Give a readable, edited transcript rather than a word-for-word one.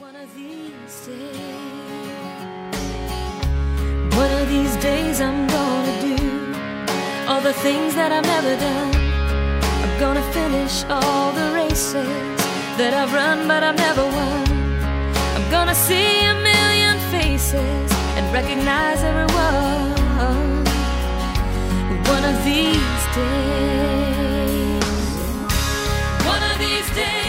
One of these days I'm gonna do all the things that I've never done. I'm gonna finish all the races that I've run but I've never won. I'm gonna see a million faces and recognize everyone. One of these days. One of these days